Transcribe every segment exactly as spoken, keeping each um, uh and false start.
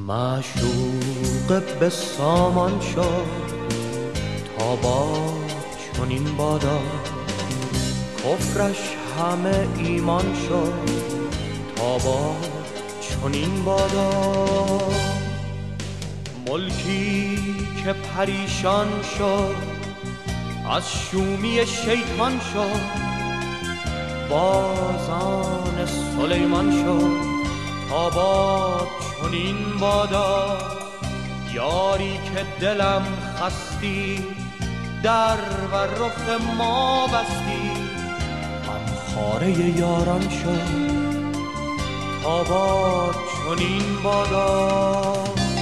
معشوق به سامان شد تا باد چنین بادا، کفرش همه ایمان شد تا باد چنین بادا. ملکی که پریشان شد از شومی شیطان شد، بازان سلیمان شد تا باد چنین بادا. یاری که دلم خستی در و رخ ما بستی، غمخواره یاران شد تا باد چنین بادا.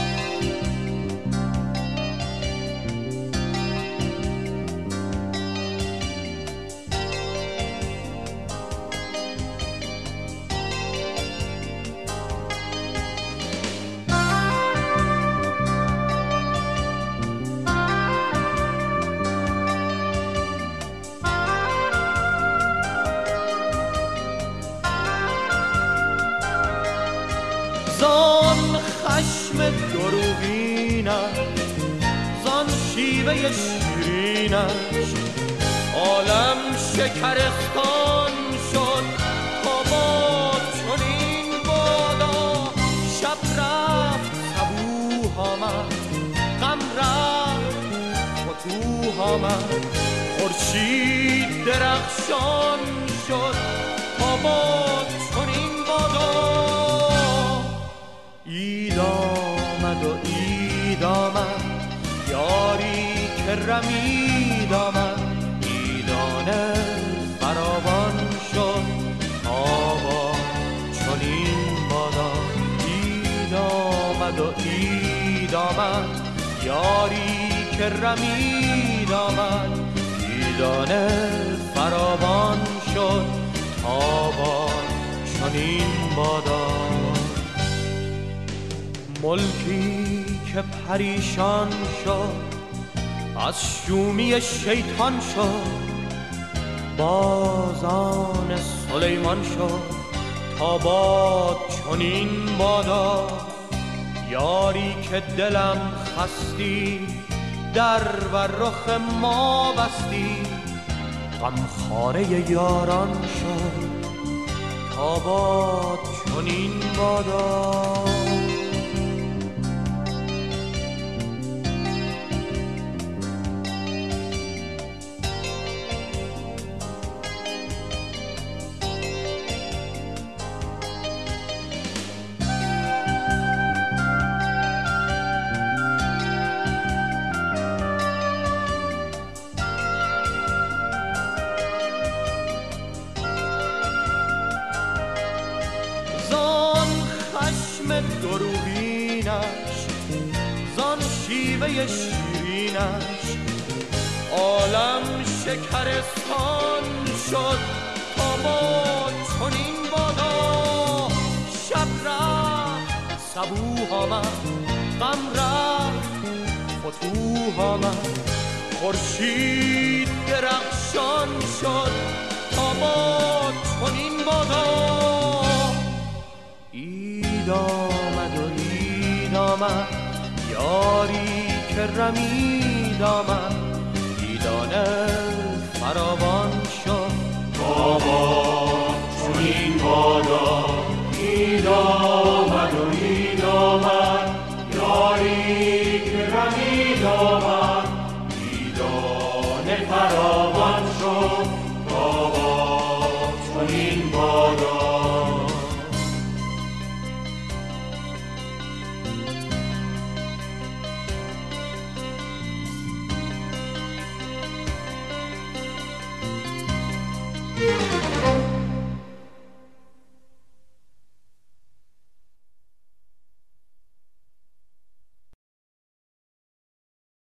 زان خشم دروغینش، زان شیوه شیرینش، عالم شکرستان شد تا باد چنین بادا. شب رفت صبوح آمد، غم رفت فتوح آمد، خورشید درخشان شد تا باد چنین بادا. عید آمد و عید آمد، یاری که رمید آمد، عیدانه فراوان شد تا باد چنین بادا. عید آمد و عید آمد، یاری که رمید آمد، عیدانه فراوان شد تا باد چنین بادا. ملکی که پریشان شد از شومی شیطان شد، بازان سلیمان شد تا باد چنین بادا. یاری که دلم خستی در و رخ ما بستی، غمخواره یاران شد تا باد چنین بادا. زان خشم دروغینش، زان شیوه شیرینش، عالم شکرستان شد تا باد چنین بادا. شب رفت صبوح آمد، غم رفت فتوح آمد، خورشید درخشان شد تا باد چنین بادا. عید آمد و عید آمد، یاری که رمید آمد، عیدانه فراوان شد تا باد چنین بادا. عید آمد و عید